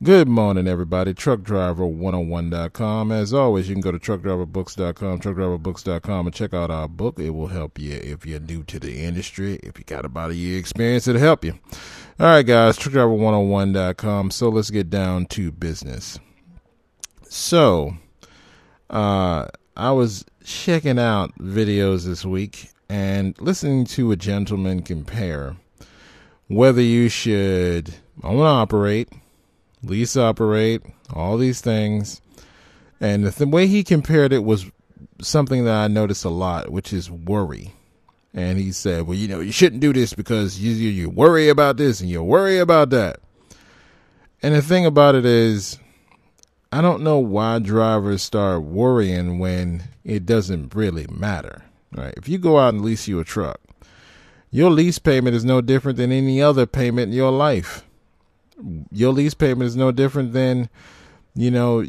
Good morning, everybody. TruckDriver101.com. As always, you can go to TruckDriverBooks.com, TruckDriverBooks.com, and check out our book. It will help you if you're new to the industry. If you got about a year experience, it'll help you. All right, guys, TruckDriver101.com. So let's get down to business. So, I was checking out videos this week and listening to a gentleman compare whether you should own, operate, lease, operate, all these things. And the way he compared it was something that I noticed a lot, which is worry. And he said, well, you shouldn't do this because you worry about this and you worry about that. And the thing about it is, I don't know why drivers start worrying when it doesn't really matter. Right? If you go out and lease you a truck, your lease payment is no different than any other payment in your life. Your lease payment is no different than, your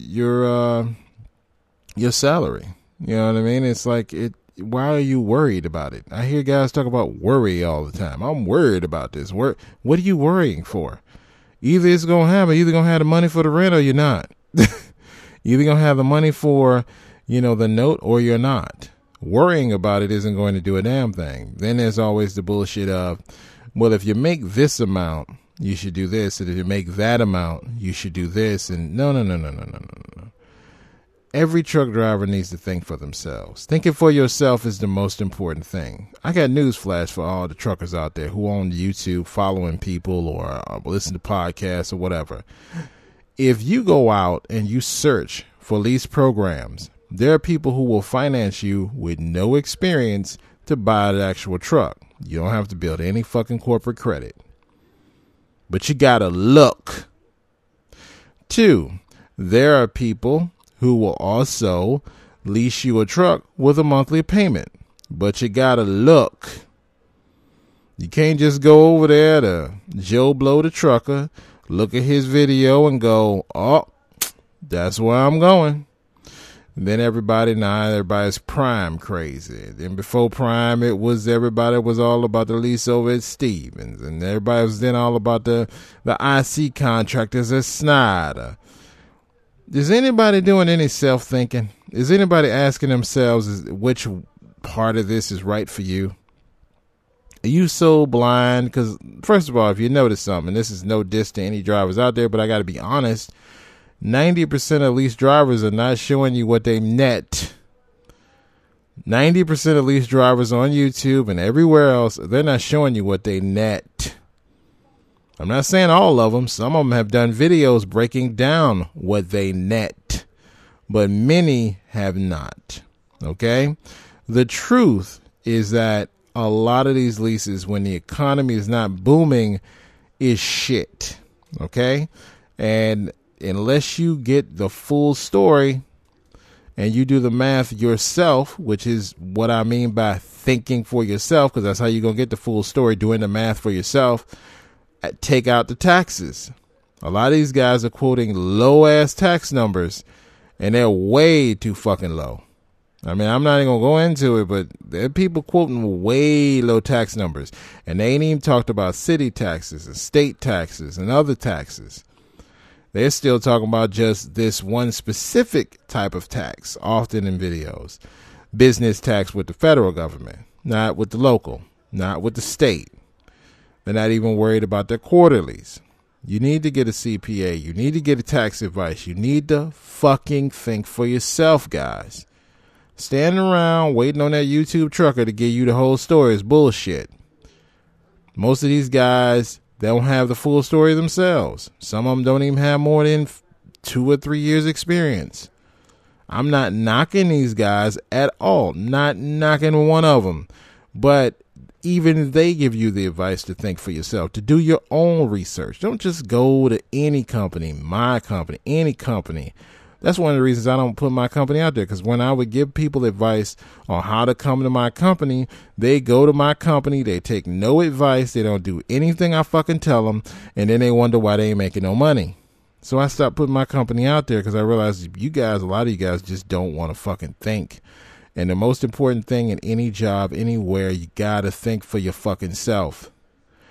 salary. You know what I mean? It's like, why are you worried about it? I hear guys talk about worry all the time. I'm worried about this. What are you worrying for? Either it's going to happen. Either going to have the money for the rent or you're not. Either going to have the money for, the note or you're not. Worrying about it isn't going to do a damn thing. Then there's always the bullshit of, well, if you make this amount, you should do this, and if you make that amount, you should do this. And no. Every truck driver needs to think for themselves. Thinking for yourself is the most important thing. I got news flash for all the truckers out there who own YouTube, following people or listen to podcasts or whatever. If you go out and you search for lease programs, there are people who will finance you with no experience to buy the actual truck. You don't have to build any fucking corporate credit. But you gotta look. 2, there are people who will also lease you a truck with a monthly payment. But you gotta look. You can't just go over there to Joe Blow the trucker, look at his video and go, oh, that's where I'm going. And then everybody's Prime crazy. Then before Prime, everybody was all about the lease over at Stevens. And everybody was then all about the IC contractors at Snyder. Is anybody doing any self-thinking? Is anybody asking themselves which part of this is right for you? Are you so blind? Because, first of all, if you notice something, this is no diss to any drivers out there, but I got to be honest, 90% of lease drivers are not showing you what they net. 90% of lease drivers on YouTube and everywhere else, they're not showing you what they net. I'm not saying all of them. Some of them have done videos breaking down what they net, but many have not. Okay? The truth is that a lot of these leases, when the economy is not booming, is shit. Okay? And unless you get the full story and you do the math yourself, which is what I mean by thinking for yourself, because that's how you're going to get the full story, doing the math for yourself, take out the taxes. A lot of these guys are quoting low-ass tax numbers, and they're way too fucking low. I mean, I'm not even going to go into it, but there are people quoting way low tax numbers, and they ain't even talked about city taxes and state taxes and other taxes. They're still talking about just this one specific type of tax, often in videos. Business tax with the federal government, not with the local, not with the state. They're not even worried about their quarterlies. You need to get a CPA. You need to get a tax advice. You need to fucking think for yourself, guys. Standing around waiting on that YouTube trucker to give you the whole story is bullshit. Most of these guys, they don't have the full story themselves. Some of them don't even have more than 2 or 3 years experience. I'm not knocking these guys at all. Not knocking one of them. But even they give you the advice to think for yourself, to do your own research. Don't just go to any company, my company, any company. That's one of the reasons I don't put my company out there, because when I would give people advice on how to come to my company, they go to my company, they take no advice, they don't do anything I fucking tell them, and then they wonder why they ain't making no money. So I stopped putting my company out there because I realized you guys, a lot of you guys just don't want to fucking think. And the most important thing in any job, anywhere, you got to think for your fucking self.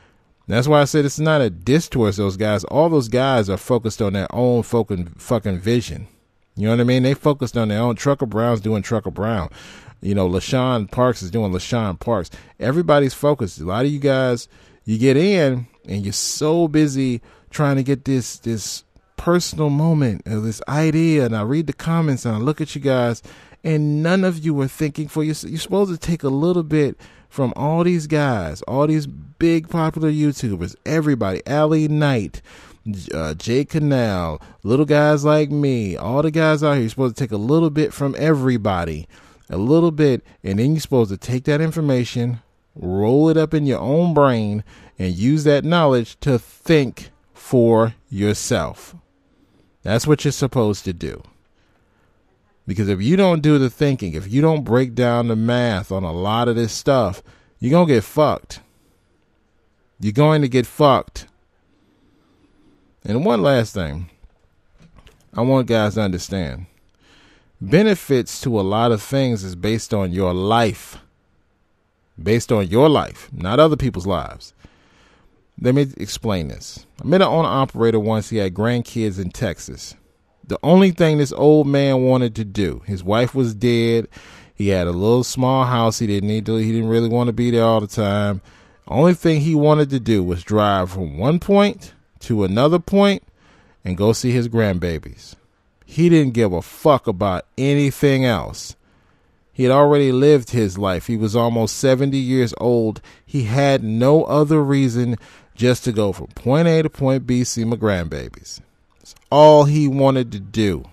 That's why I said it's not a diss towards those guys. All those guys are focused on their own fucking vision. You know what I mean? They focused on their own. Trucker Brown's doing Trucker Brown. You know, LaShawn Parks is doing LaShawn Parks. Everybody's focused. A lot of you guys, you get in and you're so busy trying to get this personal moment or this idea. And I read the comments and I look at you guys and none of you are thinking for you. You're supposed to take a little bit from all these guys, all these big popular YouTubers, everybody, Ali Knight, Jay Canal, little guys like me, all the guys out here. You're supposed to take a little bit from everybody, a little bit, and then you're supposed to take that information, roll it up in your own brain, and use that knowledge to think for yourself. That's what you're supposed to do. Because if you don't do the thinking, if you don't break down the math on a lot of this stuff, you're going to get fucked. You're going to get fucked. And one last thing I want guys to understand. Benefits to a lot of things is based on your life. Based on your life, not other people's lives. Let me explain this. I met an owner-operator once. He had grandkids in Texas. The only thing this old man wanted to do, his wife was dead. He had a little small house. He didn't really want to be there all the time. Only thing he wanted to do was drive from one point to another point and go see his grandbabies. He didn't give a fuck about anything else. He had already lived his life. He was almost 70 years old. He had no other reason just to go from point A to point B, see my grandbabies. That's all he wanted to do.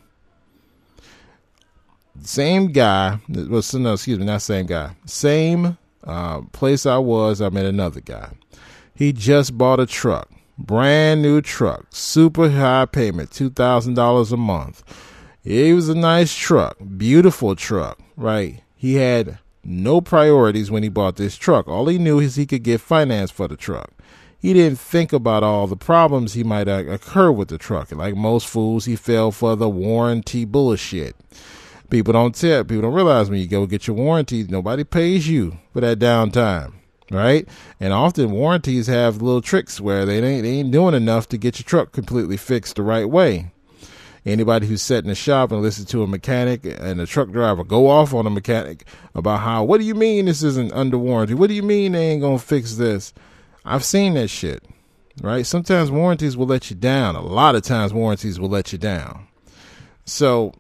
Same guy. Well, no, excuse me, not same guy. Same place I met another guy. He just bought a truck. Brand new truck. Super high payment. $2,000 a month. It was a nice truck. Beautiful truck, right? He had no priorities when he bought this truck. All he knew is he could get finance for the truck. He didn't think about all the problems he might occur with the truck. Like most fools, he fell for the warranty bullshit. People don't realize when you go get your warranty, nobody pays you for that downtime, right? And often warranties have little tricks where they ain't doing enough to get your truck completely fixed the right way. Anybody who's sat in the shop and listen to a mechanic and a truck driver go off on a mechanic about what do you mean this isn't under warranty? What do you mean they ain't going to fix this? I've seen that shit, right? Sometimes warranties will let you down. A lot of times warranties will let you down. So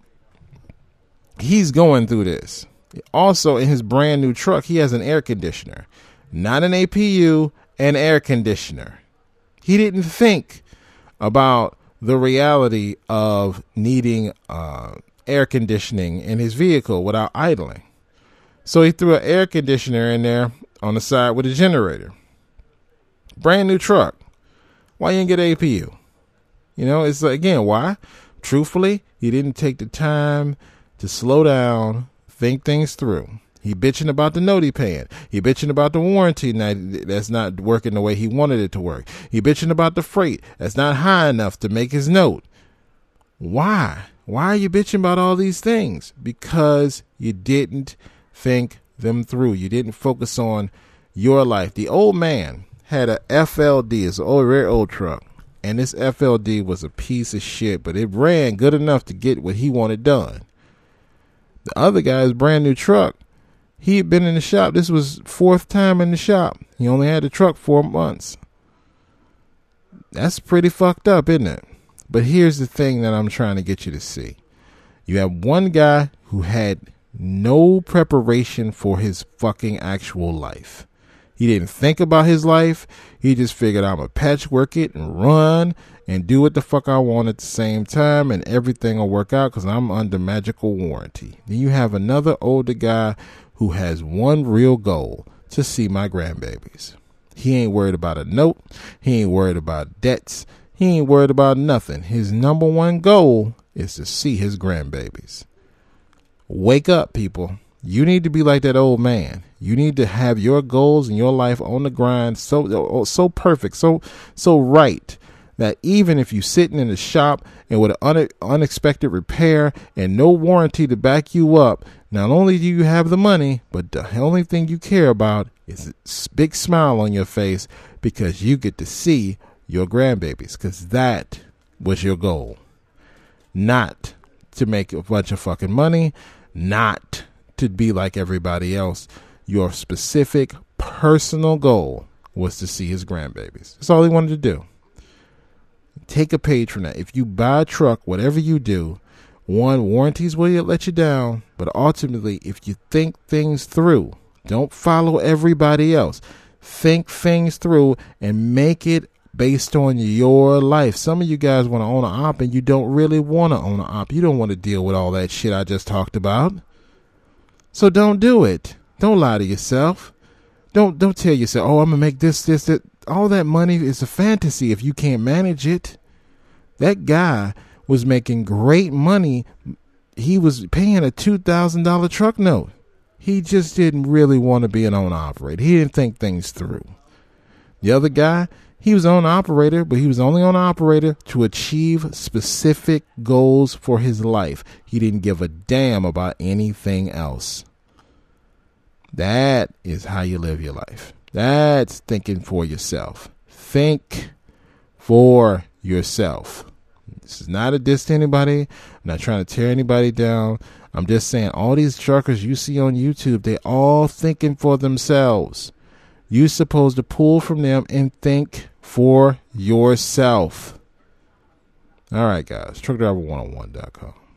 he's going through this. Also, in his brand new truck, he has an air conditioner, not an APU, an air conditioner. He didn't think about the reality of needing air conditioning in his vehicle without idling. So he threw an air conditioner in there on the side with a generator. Brand new truck. Why you didn't get APU? You know, it's again, why? Truthfully, he didn't take the time to slow down, think things through. He bitching about the note he paying. He bitching about the warranty that's not working the way he wanted it to work. He bitching about the freight that's not high enough to make his note. Why? Why are you bitching about all these things? Because you didn't think them through. You didn't focus on your life. The old man had a FLD. It's a very old truck. And this FLD was a piece of shit, but it ran good enough to get what he wanted done. The other guy's brand new truck, he had been in the shop. This was fourth time in the shop. He only had the truck 4 months. That's pretty fucked up, isn't it? But here's the thing that I'm trying to get you to see. You have one guy who had no preparation for his fucking actual life. He didn't think about his life. He just figured I'm going to patchwork it and run and do what the fuck I want at the same time, and everything will work out because I'm under magical warranty. Then you have another older guy who has one real goal: to see my grandbabies. He ain't worried about a note. He ain't worried about debts. He ain't worried about nothing. His number one goal is to see his grandbabies. Wake up, people. You need to be like that old man. You need to have your goals in your life on the grind so perfect, so right, that even if you're sitting in the shop and with an unexpected repair and no warranty to back you up, not only do you have the money, but the only thing you care about is a big smile on your face because you get to see your grandbabies, because that was your goal. Not to make a bunch of fucking money, not to be like everybody else. Your specific personal goal was to see his grandbabies. That's all he wanted to do. Take a page from that. If you buy a truck, whatever you do, one, warranties will let you down, but ultimately, if you think things through, don't follow everybody else. Think things through and make it based on your life. Some of you guys want to own an op and you don't really want to own an op. You don't want to deal with all that shit I just talked about. So don't do it. Don't lie to yourself. Don't tell yourself, oh, I'm going to make this, that. All that money is a fantasy if you can't manage it. That guy was making great money. He was paying a $2,000 truck note. He just didn't really want to be an owner-operator. He didn't think things through. The other guy, he was owner-operator, but he was only owner-operator to achieve specific goals for his life. He didn't give a damn about anything else. That is how you live your life. That's thinking for yourself. Think for yourself. This is not a diss to anybody. I'm not trying to tear anybody down. I'm just saying all these truckers you see on YouTube, they all thinking for themselves. You're supposed to pull from them and think for yourself. All right, guys. Truckdriver101.com.